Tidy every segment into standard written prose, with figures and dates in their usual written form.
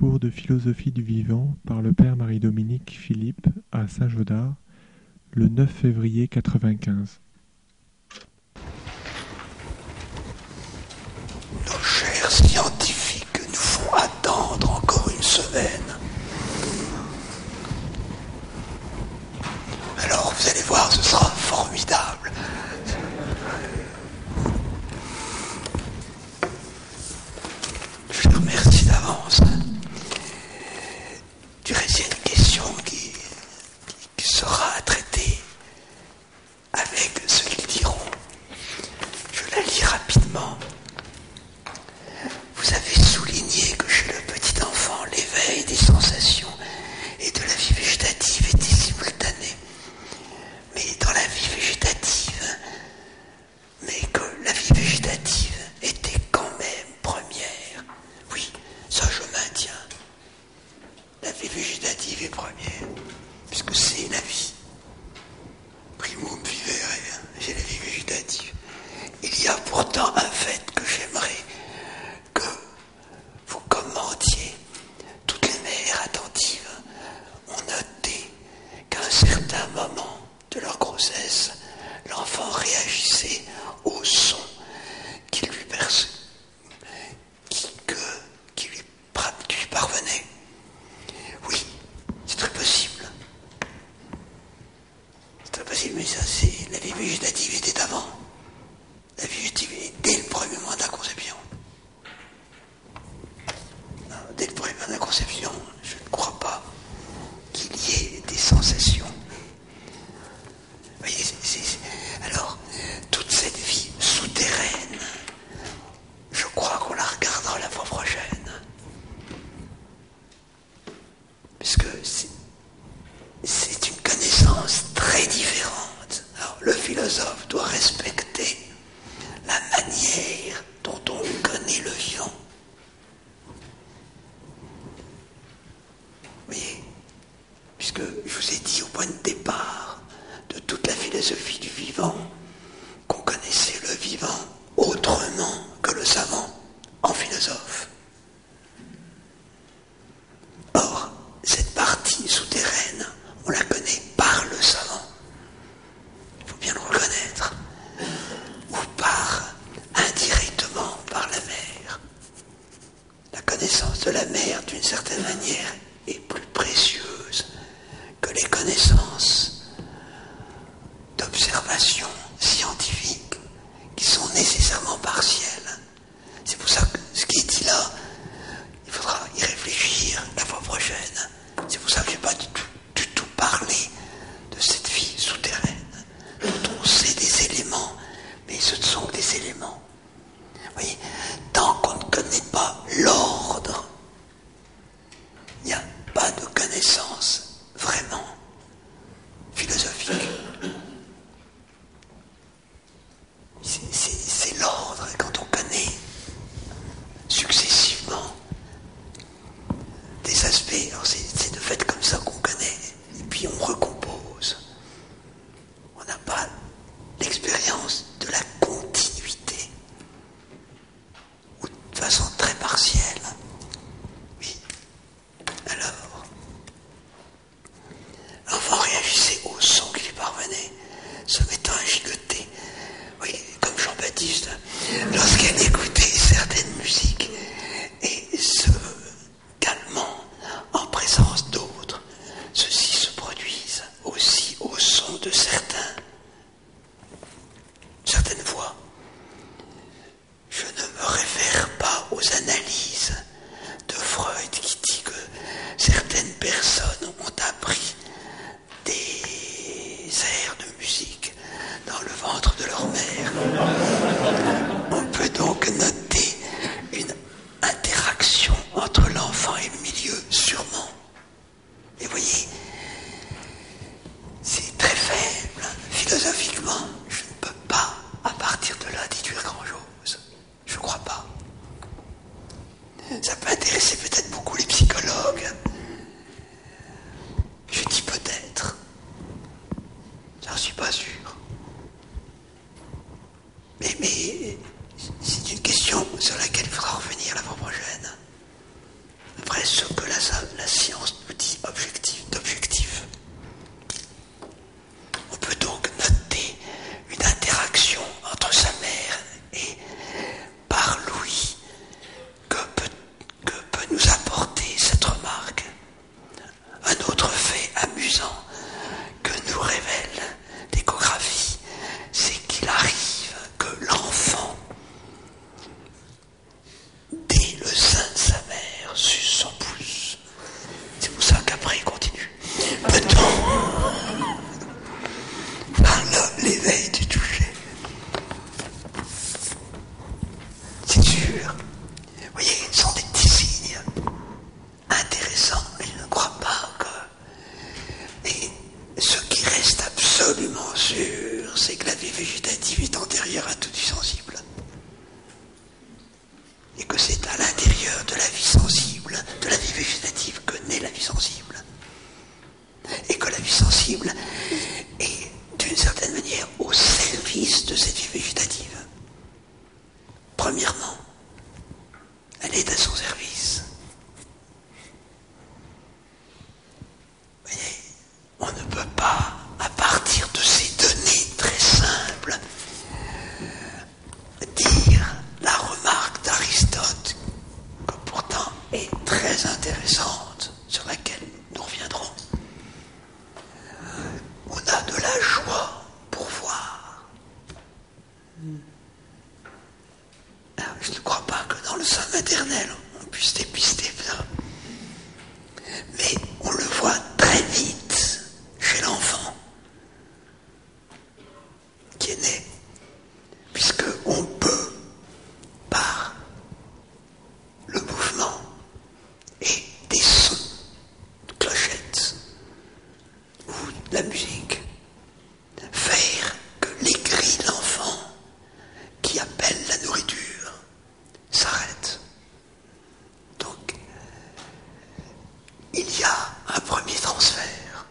cours de philosophie du vivant par le père Marie-Dominique Philippe à Saint-Gaudard, le 9 février 95. Nos chers scientifiques nous font attendre encore une semaine. Alors vous allez voir, ce sera formidable. Je les remercie d'avance. Du reste, il y a une question qui sera à traiter avec ce qu'ils diront. Je la lis rapidement. Vous avez souligné que chez le petit enfant, l'éveil des sensations et de la vie végétative était simultané. Mais dans la vie végétative, mais que la vie végétative était quand même première. Oui, ça je maintiens. La vie végétative est première, puisque c'est la vie. Primum vivere, c'est la vie végétative. Il y a pourtant un fait que j'aimerais que vous commentiez. Toutes les mères attentives ont noté qu'à un certain moment de leur grossesse, l'enfant réagissait au son qui lui parvenait. Oui, c'est très possible. C'est très possible, mais ça, c'est la vie végétative était avant. La vie végétative est dès le premier mois de la conception. Non, dès le premier mois de la conception, je ne crois pas qu'il y ait des sensations. Vous voyez, alors, toute cette vie souterraine, je crois qu'on la regardera la fois prochaine. Parce que c'est une connaissance très différente. Alors, le philosophe doit respecter la manière dont on connaît le vivant. Vous voyez, puisque je vous ai dit au point de départ de toute la philosophie du vivant qu'on connaissait le vivant autrement que le savant en philosophe. Or, cette partie souterraine, on la connaît par le savant. Il faut bien le reconnaître. Ou indirectement par la mer. La connaissance de la mer, d'une certaine manière, est plus précieuse que les connaissances d'observation scientifique qui sont nécessairement partielles. C'est pour ça que ce qui est dit là, il faudra y réfléchir la fois prochaine. C'est pour ça que je n'ai pas du tout parlé de cette vie souterraine, dont on sait des éléments, mais ce ne sont que des éléments. Vous voyez, tant qu'on ne connaît pas l'ordre, il n'y a pas de connaissance vraiment philosophique. C'est l'ordre, quand on connaît successivement des aspects, alors c'est de fait comme ça qu'on connaît, et puis on recompose. On n'a pas l'expérience de la continuité, ou de façon très partielle. Oui. Alors, l'enfant réagissait au son qui lui parvenait, se mettant à gigoter. Oui, comme Jean-Baptiste, lorsqu'elle écoutait certaines musiques et se calmant en présence d'autres, ceux-ci se produisent aussi au son de certaines voix. Je ne me réfère pas aux analyses de Freud qui dit que certaines personnes ont appris des airs de musique dans le ventre de leur mère. On peut donc noter une interaction entre l'enfant et le milieu, sûrement. Et voyez, c'est très faible. Philosophiquement, je ne peux pas, à partir de là, déduire grand-chose. Je ne crois pas. Ça peut intéresser peut-être beaucoup les psychologues. Je dis peut-être. J'en suis pas sûr. Mais c'est une question sur laquelle il faudra revenir la fois prochaine. Après ce supérieur à toute vie sensible. Et que c'est à l'intérieur de la vie sensible, de la vie végétative, que naît la vie sensible. Et que la vie sensible est, d'une certaine manière, au service de cette vie végétative. Premièrement, elle est à son service. Vous voyez, on ne peut pas, à partir de ces données très simples, dire la remarque d'Aristote, que pourtant est très intéressante, sur laquelle nous reviendrons. On a de la joie pour voir. Alors, je ne crois pas que dans le sein maternel, on puisse dépister ça. Mais on le voit très vite chez l'enfant qui est né, puisqu'on peut, par le mouvement et des sons de clochettes ou de la musique, faire que les cris de l'enfant qui appelle la nourriture s'arrêtent. Donc, il y a un premier transfert.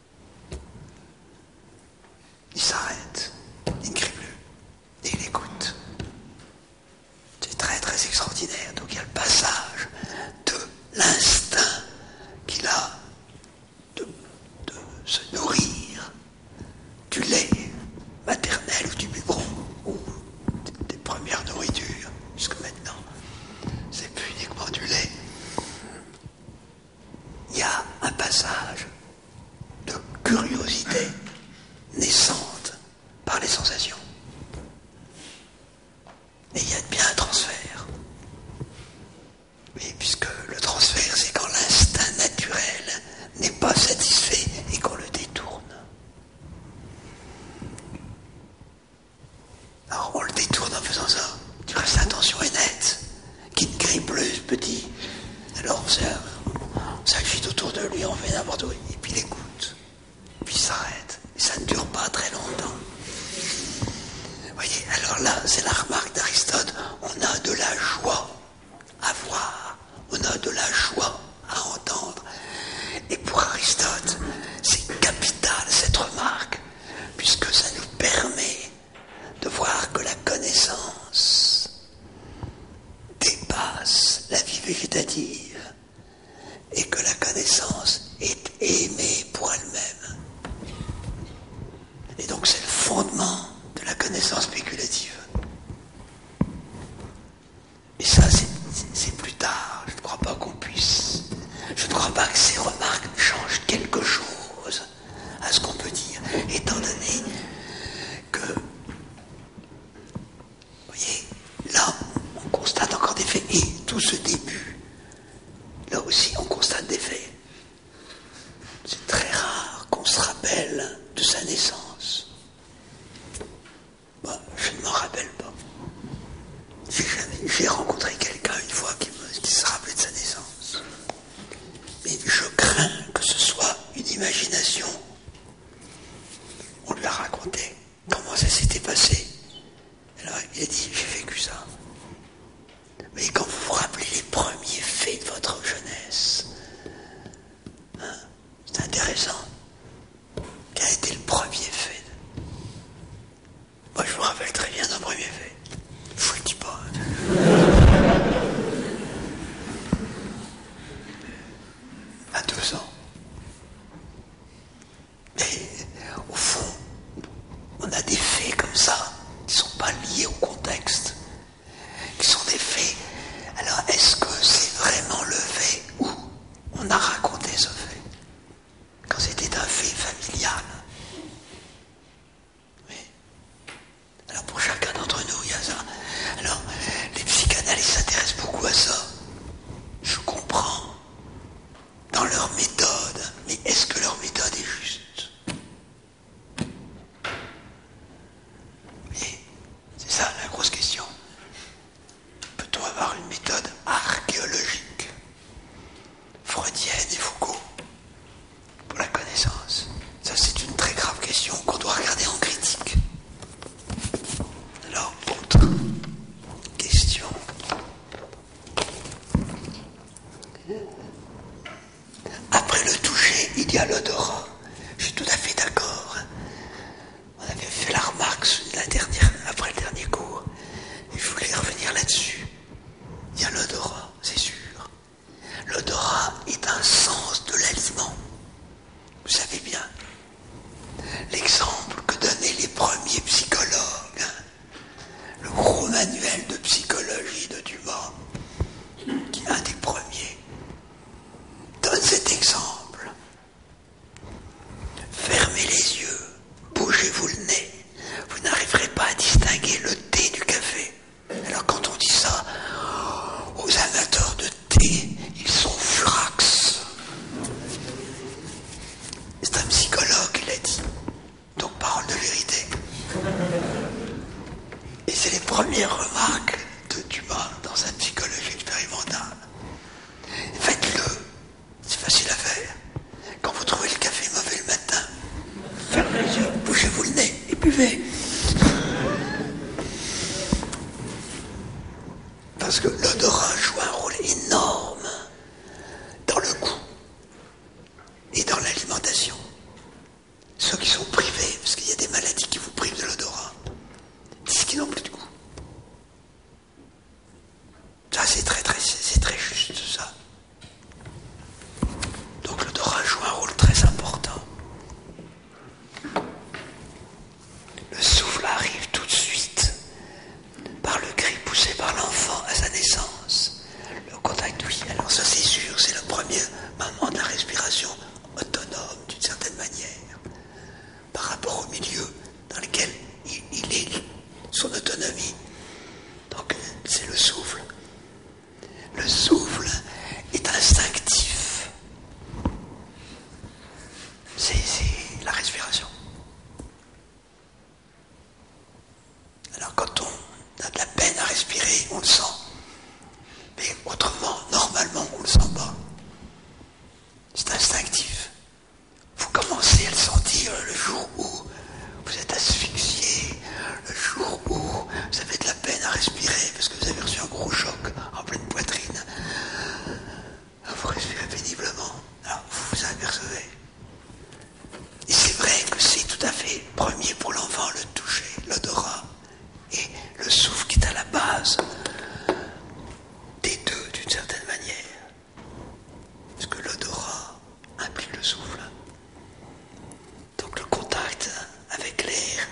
Il s'arrête, il ne crie plus, et il écoute. C'est très très extraordinaire. Donc il y a le passage de l'instinct qu'il a de se nourrir du lait maternel ou du biberon, ou des premières nourritures, jusque maintenant, c'est plus uniquement du lait. Il y a un passage de curiosité naissante par les sensations. Et il y a bien un transfert. Oui, puisque le transfert, c'est quand l'instinct naturel n'est pas satisfait et qu'on le détourne. Alors on le détourne en faisant ça. Du reste, l'attention est nette. Qui ne crie plus, ce petit. Alors on s'agite autour de lui, on fait n'importe où. Et puis il écoute. Puis il s'arrête. Et ça ne dure pas très longtemps. Vous voyez, alors là, c'est la remarque d'Aristote. On a de la joie à voir. On a de la joie à entendre. Et pour Aristote, c'est capital cette remarque, puisque ça nous permet de voir que la connaissance dépasse la vie végétative et que la connaissance est aimée pour elle-même. Et donc c'est le fondement de la connaissance spéculative. Et ça, c'est plus tard. Je ne crois pas qu'on puisse. Je ne crois pas que ces remarques changent quelque chose à ce qu'on peut dire, étant donné que, vous voyez, là, on constate encore des faits. Et tout ce début, là aussi, on constate des faits. C'est très rare qu'on se rappelle de sa naissance. Bon, je ne m'en rappelle pas. J'ai rencontré quelqu'un une fois qui se rappelait de sa naissance. Mais je crains que ce soit une imagination. On lui a raconté comment ça s'était passé. Alors il a dit, j'ai vécu ça. Mais quand vous vous rappelez les premiers faits de votre jeunesse, c'est intéressant. Quel a été le premier fait? Moi je me rappelle très bien d'un premier fait. Je vous le dis pas. À 2 ans. Mais au fond, on a des faits comme ça qui ne sont pas liés au contexte, qui sont des faits. Alors est-ce que c'est vraiment le fait où on a raconté ce fait, quand c'était un fait familial? Oui. Alors pour chacun d'entre nous, il y a ça. Alors les psychanalystes s'intéressent beaucoup à ça. Je comprends dans leur méthode, mais est-ce que leur méthode est juste? Oui, c'est ça la première remarque de Dumas dans sa psychologie expérimentale. Faites-le, c'est facile à faire. Quand vous trouvez le café mauvais le matin, fermez les yeux, bougez-vous le nez et buvez. Parce que l'odorat joue un rôle énorme dans le goût et dans l'alimentation. Ceux qui sont privés, parce qu'il y a des maladies qui vous privent de l'odorat, disent qu'ils n'ont plus de goût. Ça, c'est très juste, ça. Donc l'odorat joue un rôle très important. Le souffle arrive tout de suite par le cri poussé par l'enfant à sa naissance. Le contact, oui, alors ça c'est sûr, c'est le premier moment de la respiration autonome d'une certaine manière, par rapport au milieu dans lequel il est son autonomie. Donc c'est le souffle. Le souffle est instinctif. C'est la respiration. Alors quand on a de la peine à respirer, on le sent. Mais autrement, normalement, on ne le sent pas. C'est instinctif. Vous commencez à le sentir le jour où vous êtes asphyxié, le jour où vous avez de la peine à respirer parce que vous avez reçu un gros choc en pleine poitrine. Vous respirez péniblement. Alors vous vous apercevez. Et c'est vrai que c'est tout à fait premier pour l'enfant, le toucher, l'odorat et le souffle qui est à la base des deux d'une certaine manière. Parce que l'odorat implique le souffle. Donc le contact avec l'air,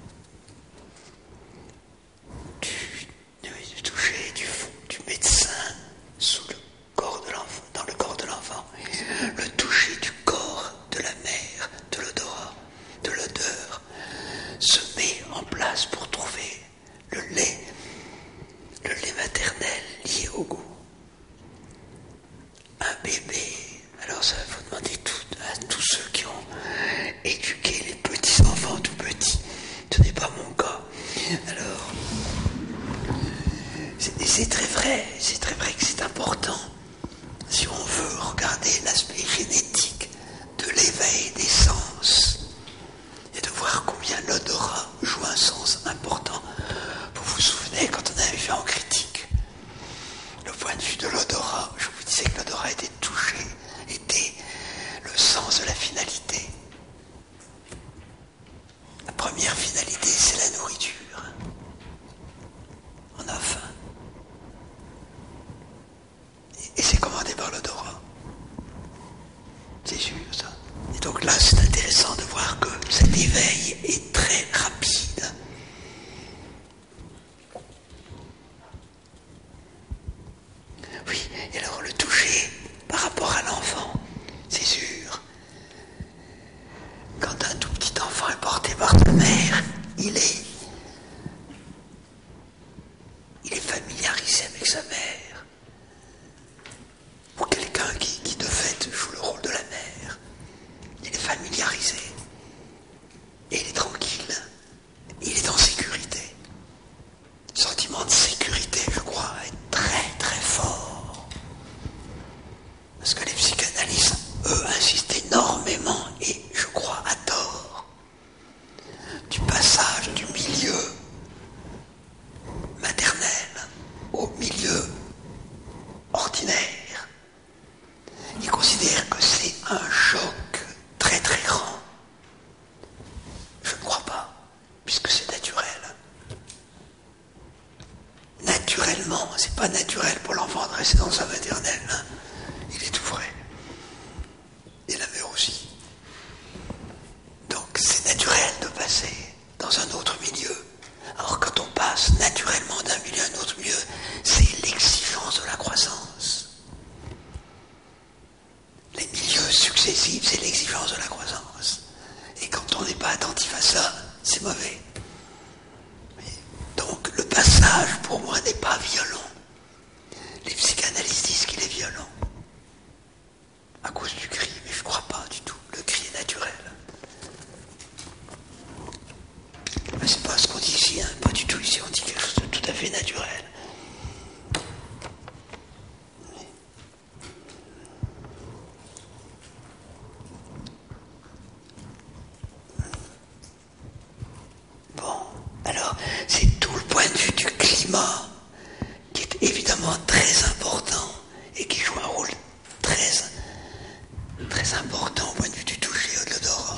du toucher du médecin sous le corps de l'enfant, dans le corps de l'enfant, le toucher du corps de la mère, de l'odorat, de l'odeur, se met en place pour trouver le lait maternel lié au goût. Un bébé, alors ça faut demander à tous ceux qui ont éduqué les petits enfants tout petits, ce n'est pas mon cas. Alors, c'est très vrai que c'est important, si on veut regarder l'aspect génétique de l'éveil des sens, et de voir combien l'odorat joue un sens important. Vous vous souvenez, quand on avait fait en critique le point de vue de l'odorat, je vous disais que l'odorat était touché, était le sens de la finalité. La première finalité, c'est la nourriture. On a faim. Et c'est commandé par l'odorat. C'est sûr, ça. Et donc là, c'est intéressant de voir que cet éveil est très rapide. Oui, et alors le toucher par rapport à l'enfant, c'est sûr. Quand un tout petit enfant est porté par sa mère, il est familiarisé avec sa mère. Ou quelqu'un qui de fait joue le rôle de la mère. Il est familiarisé. Et il est tranquille. Il est en sécurité. Le sentiment de sécurité, je crois, est très très fort. Parce que les psychanalystes, eux, insistent énormément, et je crois à tort, du passage du milieu maternel au milieu ordinaire. Ils considèrent que c'est un choc très très grand. Je ne crois pas, puisque c'est naturel. Naturellement, c'est pas naturel pour l'enfant de rester dans sa maternelle. Hein. Il est tout frais. Et la mère aussi. Donc c'est naturel de passer dans un autre milieu. Alors quand on passe naturellement d'un milieu à un autre milieu, c'est l'exigence de la croissance. Les milieux successifs, c'est l'exigence de la croissance. Et quand on n'est pas attentif à ça, c'est mauvais. Donc le passage, pour moi, n'est pas violent. Les psychanalystes disent qu'il est violent. À cause du cri, mais je ne crois pas du tout. Le cri est naturel. Mais c'est pas ce qu'on dit ici, hein. Pas du tout ici, on dit quelque chose de tout l'odorat, c'est tout le point de vue du climat qui est évidemment très important et qui joue un rôle très, très important au point de vue du toucher et de l'odorat.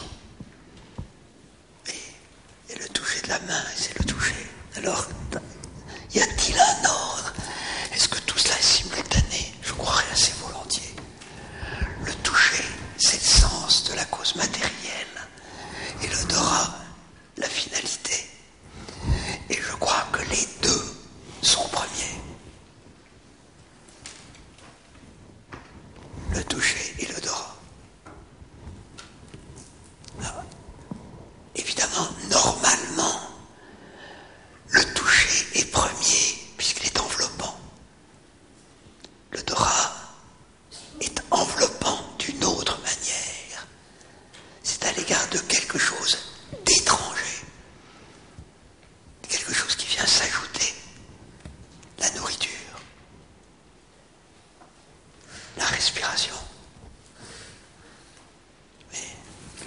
Et le toucher de la main, c'est le toucher. Alors, y a-t-il un ordre? Est-ce que tout cela est simultané? Je croirais assez volontiers. Le toucher, c'est le sens de la cause matérielle. Et l'odorat, la finalité. Et je crois que les deux sont premiers. Le toucher et l'odorat. Alors, évidemment, normalement, le toucher est premier puisqu'il est enveloppant. L'odorat est enveloppant d'une autre manière. C'est à l'égard de quelque chose d'étranger. Quelque chose qui vient s'ajouter. La nourriture. La respiration. Mais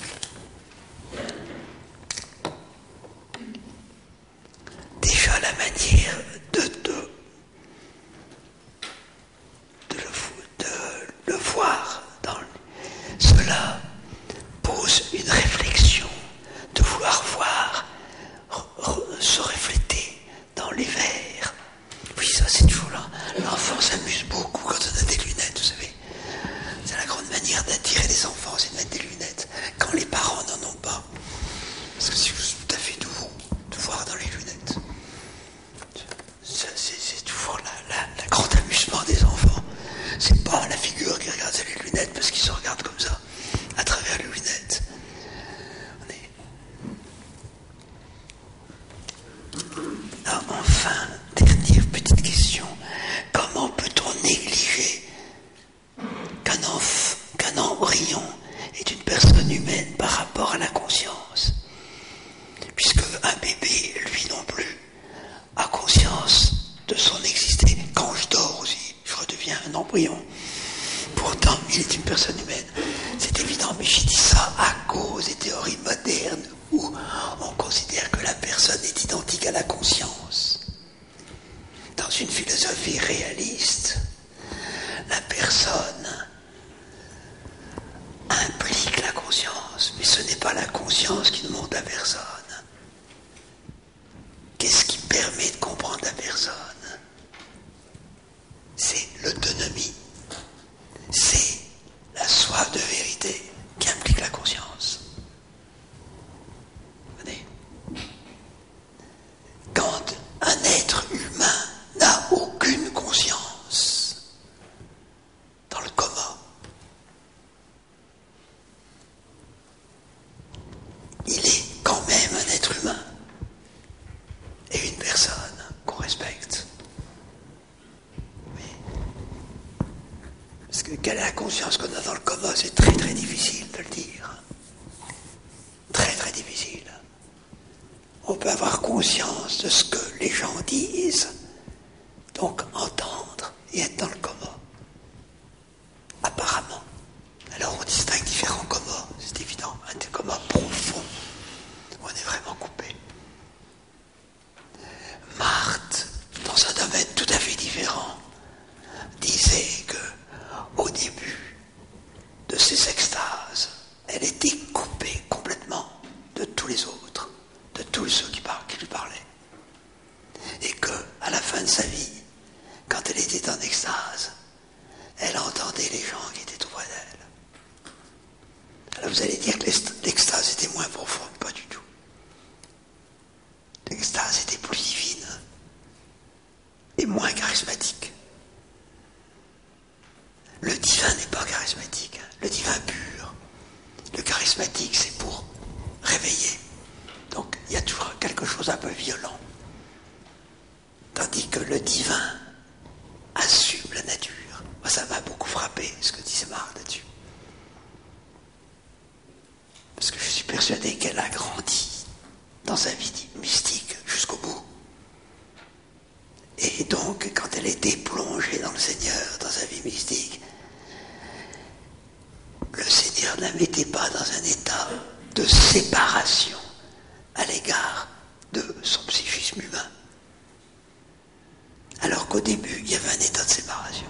déjà la manière de le voir dans cela pose une réflexion de vouloir voir se refléter dans les verres. Oui, ça c'est toujours là. L'enfant s'amuse beaucoup quand on a des lunettes, vous savez. C'est la grande manière d'attirer les enfants, c'est de mettre des lunettes quand les parents n'en ont pas. Parce que si vous tout à fait de voir dans les lunettes, c'est toujours la grande amusement des enfants. C'est pas la figure qui regarde les lunettes parce qu'ils se regardent comme ça, à travers les lunettes. Ah, enfin, dernière petite question. Comment peut-on négliger qu'un embryon est une personne humaine par rapport à la conscience? Puisque un bébé, lui non plus, a conscience de son exister. Quand je dors aussi, je redeviens un embryon. Pourtant, il est une personne humaine. C'est évident, mais j'ai dit ça à cause des théories modernes où on considère que la personne est identique à la conscience. Dans une philosophie réaliste, la personne implique la conscience, mais ce n'est pas la conscience qui nous montre la personne. Qu'est-ce qui permet de comprendre la personne? C'est l'autonomie. C'est la soif de vérité qui implique la conscience. Vous voyez? Quand un être humain n'a aucune conscience dans le coma, il est quand même un être humain et une personne qu'on respecte. Parce que quelle est la conscience qu'on a dans le coma, c'est très très difficile de le dire. Très très difficile. On peut avoir conscience de ce que les gens disent, donc entendre et être dans le coma. Apparemment. Alors on distingue différents comas, c'est évident. Un des comas profonds, où on est vraiment coupé. Marthe, dans un domaine tout à fait différent, disait que au début de ses extases, elle était coupée complètement de tous les autres, de tous ceux qui lui parlaient. Et qu'à la fin de sa vie, quand elle était en extase, elle entendait les gens qui étaient auprès d'elle. Alors vous allez dire que l'extase était moins profonde, pas du tout. L'extase était plus divine et moins charismatique. Le divin n'est pas charismatique, le divin pur. Le charismatique, c'est pour réveiller. Donc il y a toujours quelque chose un peu violent. Tandis que le divin assume la nature. Moi, ça m'a beaucoup frappé, ce que disait Marthe là-dessus. Parce que je suis persuadé qu'elle a grandi dans sa vie mystique jusqu'au bout. Et donc, quand elle était plongée dans le Seigneur, dans sa vie mystique, le Seigneur ne la mettait pas dans un état de séparation à l'égard de son psychisme qu'au début, il y avait un état de séparation.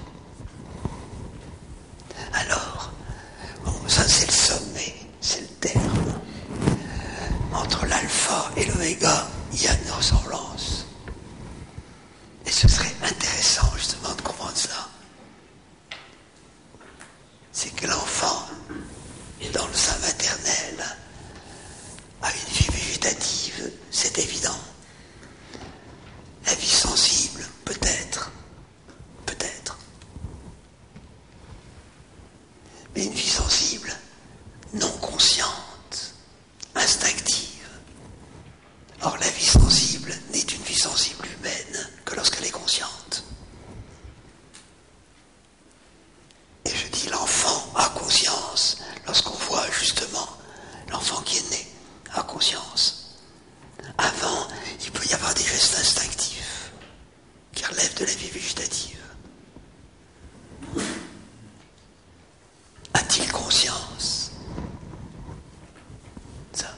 Alors, bon, ça c'est le sommet, c'est le terme. Entre l'alpha et l'oméga, il y a une ressemblance. Et ce serait intéressant justement de comprendre ça. C'est que l'enfant, dans le sein maternel, a une vie végétative, c'est évident. La vie sensible, peut-être. Mais une vie sensible, non consciente, instinctive. Or, la vie sensible n'est une vie sensible humaine que lorsqu'elle est consciente. Et je dis l'enfant a conscience, lorsqu'on voit justement l'enfant qui est né a conscience. Avant, il peut y avoir des gestes instinctifs qui relèvent de la vie végétative. A-t-il conscience? Ça.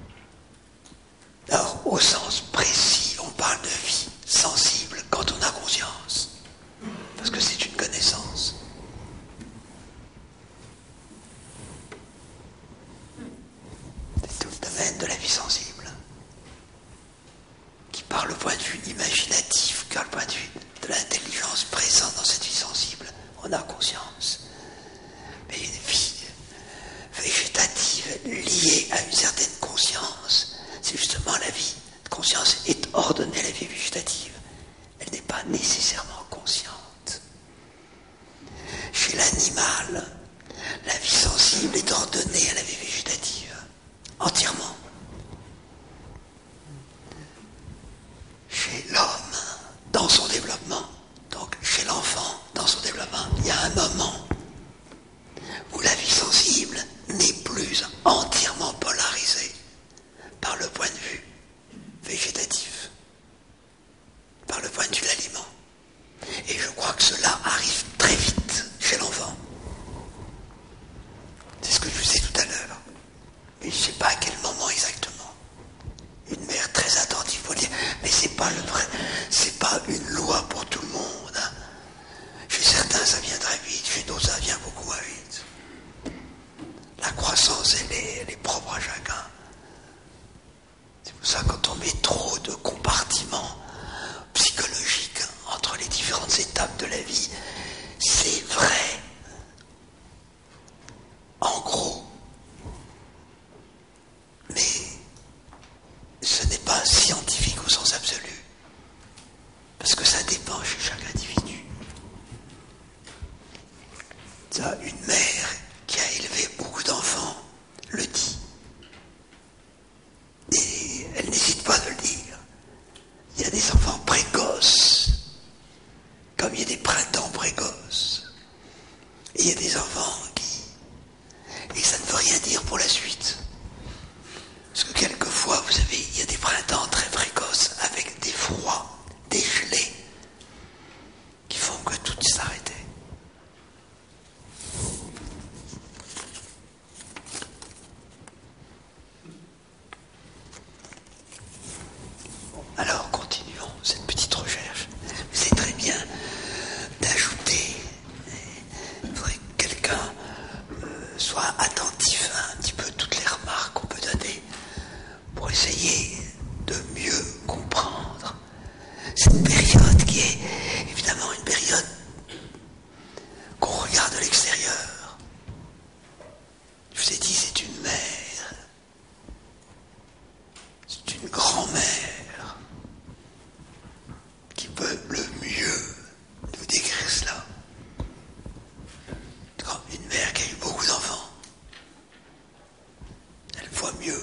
Alors, au sens précis, on parle de vie sensible quand on a conscience, parce que c'est une connaissance. C'est tout le domaine de la vie sensible, qui par le point de vue imaginatif, car le point de vue de l'intelligence présente dans cette vie sensible, on a conscience. Mais une vie végétative liée à une certaine conscience, c'est justement la vie de conscience est ordonnée à la vie végétative. Elle n'est pas nécessairement consciente. Chez l'animal, la vie sensible est ordonnée à la vie végétative, entièrement. Chez l'homme, dans son développement, donc chez l'enfant, dans son développement, il y a un moment où la vie sensible n'est plus entièrement polarisée par le point de vue végétatif, par le point de vue de l'aliment. Et je crois que cela arrive très vite chez l'enfant. C'est ce que je disais tout à l'heure. Mais je ne sais pas à quel moment exactement. Une mère très attentive pour dire, mais c'est pas une loi pour tout le monde. Hein. Chez certains, ça vient très vite, chez d'autres, ça vient beaucoup moins vite. La croissance, elle est propre à chacun. C'est pour ça que quand on met trop de compartiments psychologiques entre les différentes étapes de la vie, c'est vrai. En gros. Mais ce n'est pas scientifique au sens absolu. Parce que ça dépend chez chaque individu. Ça, une mère qui a élevé beaucoup d'enfants le dit. Et elle n'hésite pas de le dire. Il y a des enfants précoces, comme il y a des printemps précoces. Et il y a des enfants qui... Et ça ne veut rien dire pour la suite. Parce que quelquefois, vous savez, il y a des printemps très précoces avec des froids, des gelées, qui font que tout s'arrêtait. Alors, continuons cette petite recherche. C'est très bien d'ajouter. Il faudrait que quelqu'un soit attentif à un petit peu toutes les remarques qu'on peut donner pour essayer de mieux comprendre cette période qui est évidemment une période qu'on regarde de l'extérieur. Je vous ai dit, c'est une mère, c'est une grand-mère qui peut le mieux nous décrire cela. Une mère qui a eu beaucoup d'enfants, elle voit mieux,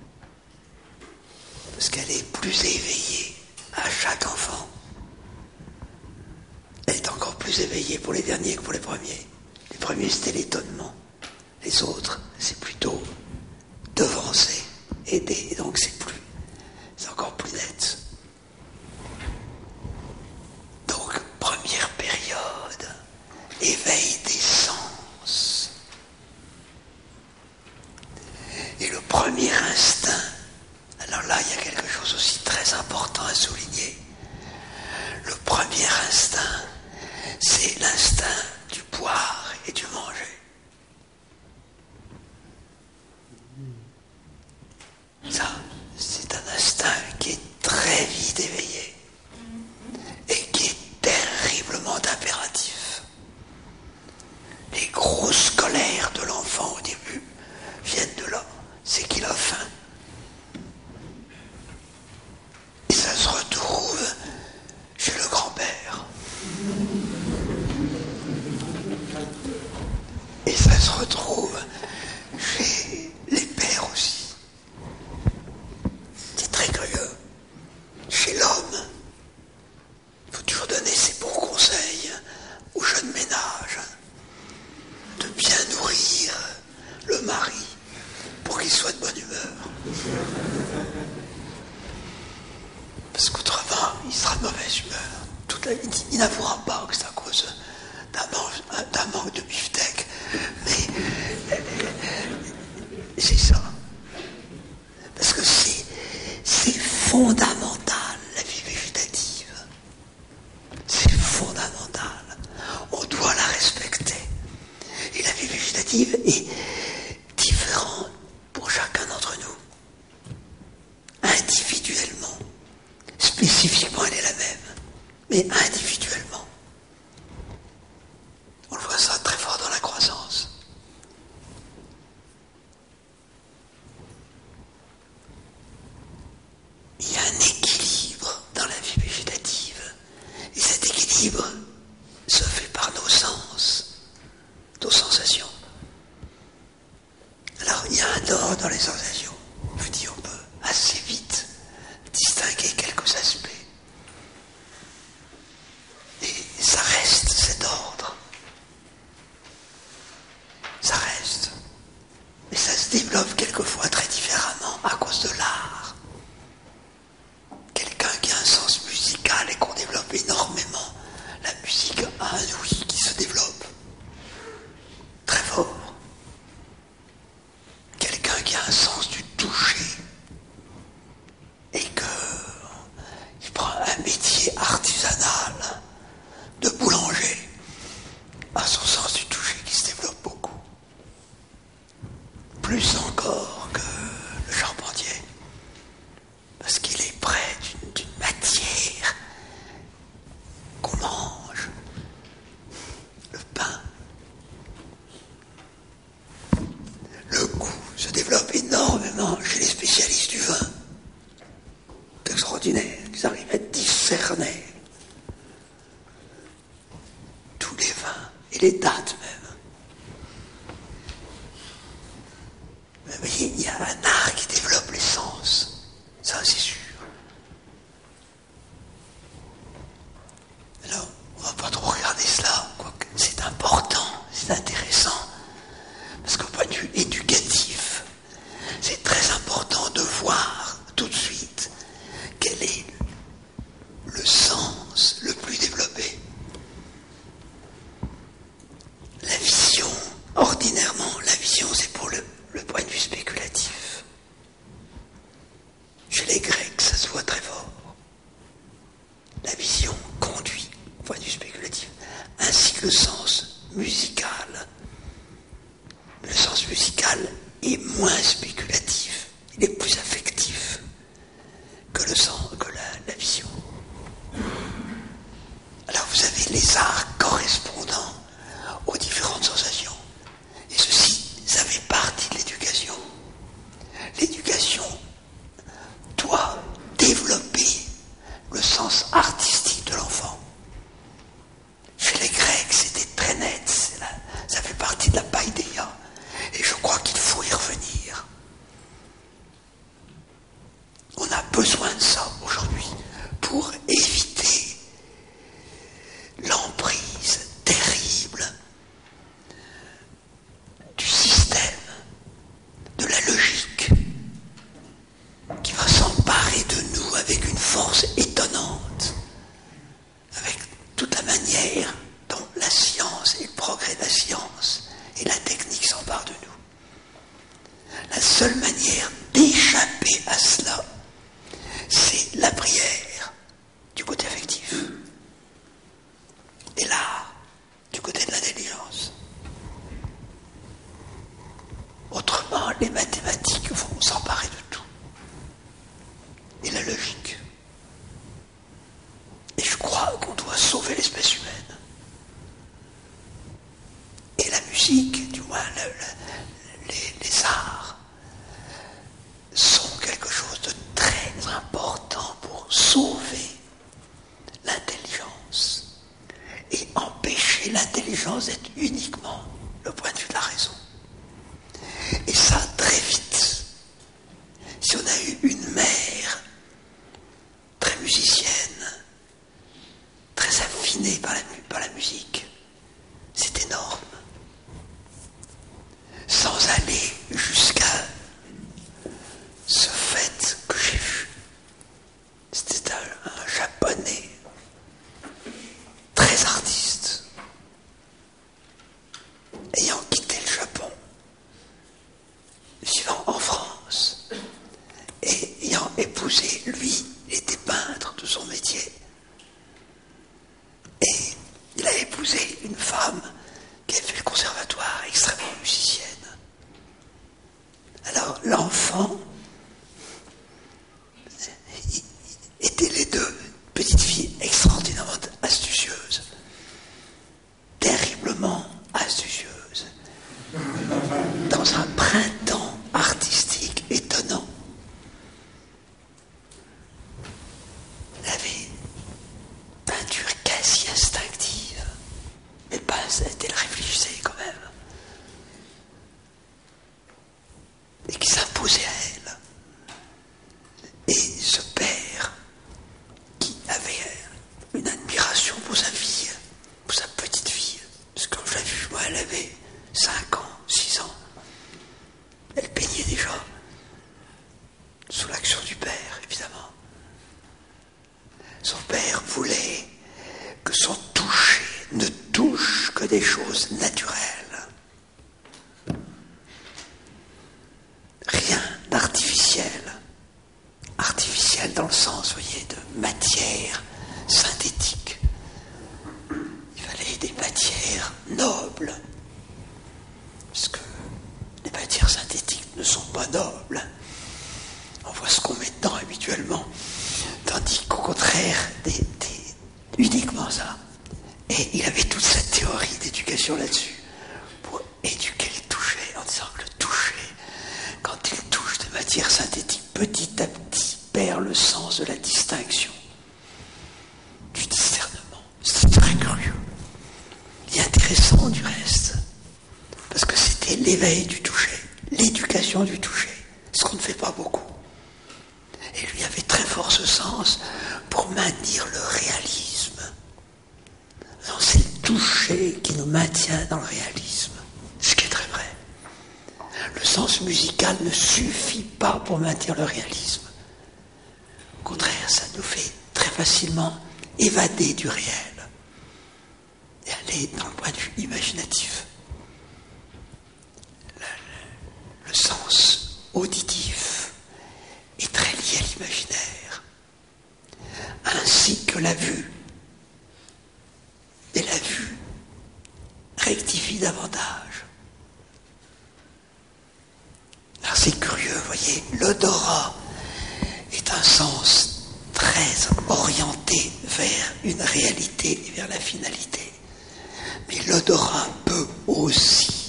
parce qu'elle est plus éveillée à chaque enfant. Elle est encore plus éveillée pour les derniers que pour les premiers. Les premiers, c'était l'étonnement. Les autres, c'est plutôt devancer, aider. Et donc, c'est encore plus net. Donc, première période, éveil des sens. Et le premier instinct, alors là, il y a quelque chose aussi très important à souligner. Le premier instinct, il sera de mauvaise humeur. Toute la vie, il n'avouera pas que c'est à cause d'un manque de beefsteak. Mais c'est ça. Parce que c'est fondamental, la vie végétative. C'est fondamental. On doit la respecter. Et la vie végétative est différente pour chacun d'entre nous. Individuellement. Spécifiquement, elle est la même. Mais individuellement. On le voit ça très fort dans la croissance. Il y a un équilibre dans la vie végétative. Et cet équilibre se fait par nos sens, nos sensations. Alors, il y a un ordre dans les sensations. Je vous dis, on peut assez vite distinguer quelques aspects. Et ça reste cet ordre. Ça reste. Mais ça se développe quelquefois très différemment à cause de l'art. Quelqu'un qui a un sens musical et qu'on développe énormément, la musique a un ouïe qui se développe très fort. Quelqu'un qui a un sens du toucher et qu'il prend un métier artisanal de boulanger, a son sens du toucher qui se développe beaucoup. Plus encore que le charpentier. Parce qu'il est près d'une matière qu'on mange. Le pain. Le goût se développe énormément chez les spécialistes du vin. C'est extraordinaire. Ils arrivent à discerner tous les vins et les dates même. Mais vous voyez, il y a un art qui développe les sens. Ça, c'est sûr. Alors, on ne va pas trop regarder cela, quoique c'est important, c'est intéressant. Parce qu'au point de vue éducatif, c'est très important de voir tout de suite quel est le sens le plus développé. La vision, ordinairement, la vision, c'est pour le point de vue spéculatif. Chez les Grecs, ça se voit très fort. La vision conduit au point de vue spéculatif, ainsi que le sens musical. Mais le sens musical est moins spéculatif, il est plus affectif que la vision. Alors vous avez les arts correspondant aux différentes sensations. Et ceci, ça fait partie de l'éducation. L'éducation doit développer le sens artistique de l'enfant. Chez les Grecs, c'était très net. Ça fait partie de la paideia. Et je crois qu'il faut y revenir. On a besoin de ça aujourd'hui pour éviter l'emprise terrible du système, de la logique, qui va s'emparer de nous avec une force étonnante, avec toute la manière dont la science et le progrès de la science et la technique s'emparent de nous. La seule manière d'échapper à cela, c'est la prière du côté affectif et l'art du côté de l'intelligence. Autrement, les mathématiques vont s'emparer de tout. Et la logique. Et je crois qu'on doit sauver l'espèce humaine. Et la musique, du moins les arts, sont quelque chose de très important pour sauver l'intelligence et empêcher l'intelligence d'être uniquement le point de vue de la raison. Et ça, très vite. Si on a eu une mère très musicienne, très affinée par la musique, c'est énorme. Sans aller jusqu'à ce fait que j'ai vu. C'était un japonais épousé une femme qui avait fait le conservatoire, extrêmement musicienne. Alors l'enfant étaient les deux petites filles extraordinairement astucieuses, terriblement astucieuses, dans un printemps artistique étonnant. Elle avait une peinture quasi instinctive, mais pas, elle réfléchissait quand même, et qui s'imposait à elle. Et ce père, qui avait une admiration pour sa fille, pour sa petite fille, parce que comme je l'ai vu, moi, elle avait 5 ans, 6 ans. Elle peignait déjà, sous l'action du père, évidemment. Son père voulait que son toucher ne touche que des choses naturelles. Rien d'artificiel. Artificiel dans le sens, vous voyez, de matière synthétique. Il fallait des matières nobles. Parce que les matières synthétiques ne sont pas nobles. On voit ce qu'on met dedans habituellement. Tandis qu'au contraire, uniquement ça. Et il avait toute sa théorie d'éducation là-dessus. Pour éduquer le toucher, en disant que le toucher, quand il touche des matières synthétiques, petit à petit, perd le sens de la distinction, du discernement. C'est très curieux. Et intéressant du reste. Parce que c'était l'éveil du toucher, l'éducation du toucher, ce qu'on ne fait pas beaucoup. Et lui avait très fort ce sens pour maintenir le réalisme. Non, c'est le toucher qui nous maintient dans le réalisme, ce qui est très vrai. Le sens musical ne suffit pas pour maintenir le réalisme. Au contraire, ça nous fait très facilement évader du réel et aller dans le point de vue imaginatif. Le sens auditif est très lié à l'imaginaire, ainsi que la vue. Et la vue rectifie davantage. Alors c'est curieux, vous voyez, l'odorat est un sens très orienté vers une réalité et vers la finalité. Mais l'odorat peut aussi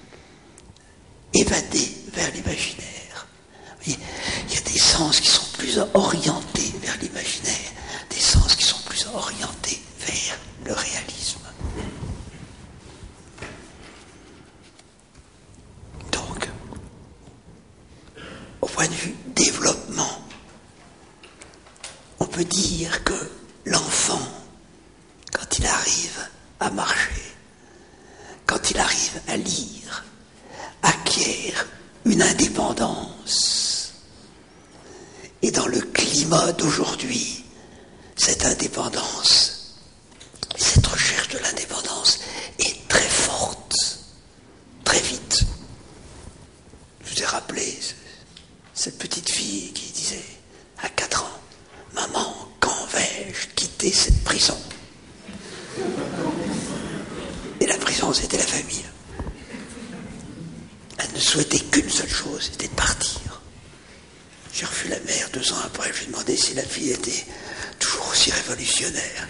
évader vers l'imaginaire. Il y a des sens qui sont plus orientés vers l'imaginaire, des sens qui sont plus orientés vers le réalisme. Donc, au point de vue développement, on peut dire que l'enfant, quand il arrive à marcher, quand il arrive à lire, acquiert une indépendance. Et dans le climat d'aujourd'hui, cette indépendance, cette recherche de l'indépendance est très forte, très vite. Je vous ai rappelé cette petite fille qui disait à 4 ans, « Maman, quand vais-je quitter cette prison ?» Et la prison, c'était la famille. Elle ne souhaitait qu'une seule chose, c'était de partir. J'ai revu la mère 2 ans après, je lui ai demandé si la fille était toujours aussi révolutionnaire.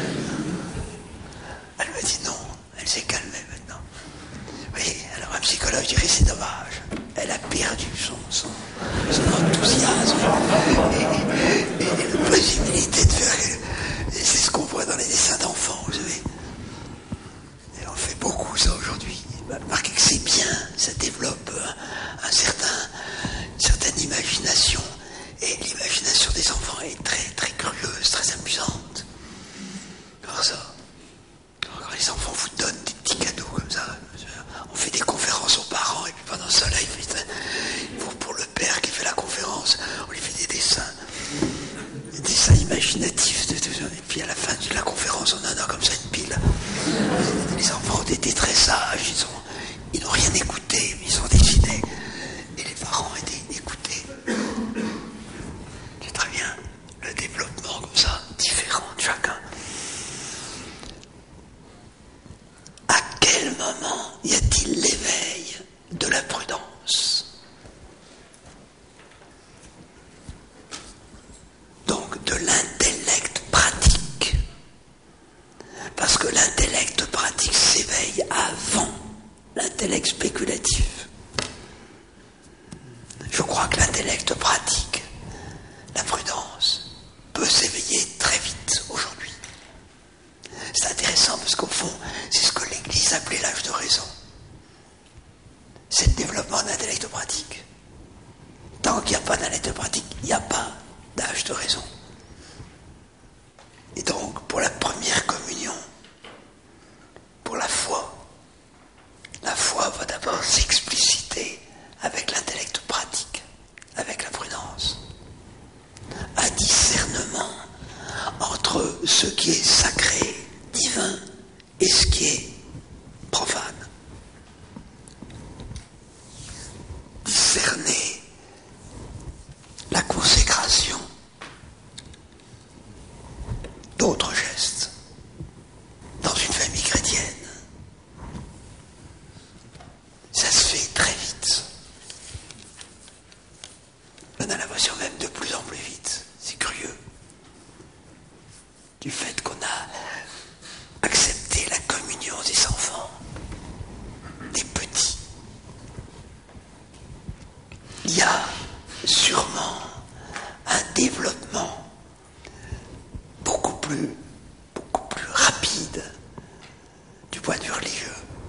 Elle m'a dit non, elle s'est calmée maintenant. Oui, alors un psychologue dirait c'est dommage. Elle a perdu son enthousiasme et la possibilité de faire. Et c'est ce qu'on voit dans les dessins d'enfants, vous savez. Et on fait beaucoup ça aujourd'hui. Remarquez que c'est bien, ça développe une certaine imagination. Et l'imagination des enfants est très, très curieuse, très amusante. Alors ça, quand les enfants vous donnent des petits cadeaux comme ça, on fait des conférences aux parents, et puis pendant ça, là, pour le père qui fait la conférence, on lui fait des dessins imaginatifs. Et puis à la fin de la conférence, on en a comme ça une pile. Les enfants ont été très sages, ils n'ont rien écouté, mais ils ont décidé. Et les parents étaient écoutés. C'est très bien, le développement comme ça, différent de chacun. l'intellect spéculatif. Je crois que l'intellect pratique, la prudence, peut s'éveiller très vite aujourd'hui. C'est intéressant parce qu'au fond, c'est ce que l'Église appelait l'âge de raison. C'est le développement d'intellect pratique. Tant qu'il n'y a pas d'intellect pratique, il n'y a pas d'âge de raison. Et donc, pour la première communion, pour la foi va d'abord s'expliciter avec l'intellect pratique, avec la prudence. Un discernement entre ce qui est sacré, divin, et ce qui est profane. Discerner la consécration d'autres gestes dans une famille chrétienne. Ça se fait très vite. On a l'impression même de plus en plus vite. C'est curieux. Du fait qu'on a accepté la communion des enfants, des petits. Il y a sûrement un développement beaucoup plus rapide du point de vue religieux.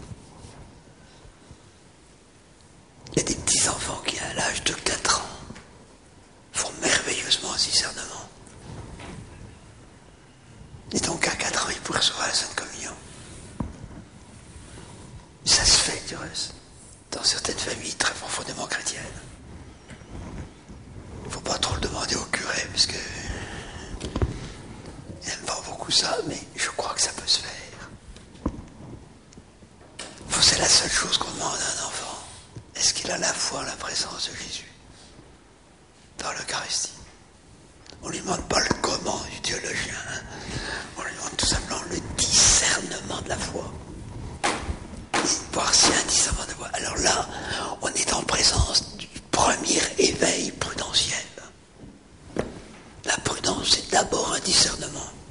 Il y a des petits enfants qui, à l'âge de 4 ans, font merveilleusement ce discernement. Et donc, à 4 ans, ils pourraient recevoir la Sainte Communion. Ça se fait, du reste, dans certaines familles très profondément chrétiennes. Il ne faut pas trop le demander au curé, parce que il n'aime pas beaucoup ça, mais je crois que ça peut se faire. C'est la seule chose qu'on demande à un enfant. Est-ce qu'il a la foi en la présence de Jésus dans l'Eucharistie? On ne lui demande pas le comment du théologien, hein. On lui demande tout simplement le discernement de la foi. Et voir s'il y a un discernement de la foi. Alors là, on est en présence du premier éveil prudentiel. La prudence, c'est d'abord un discernement.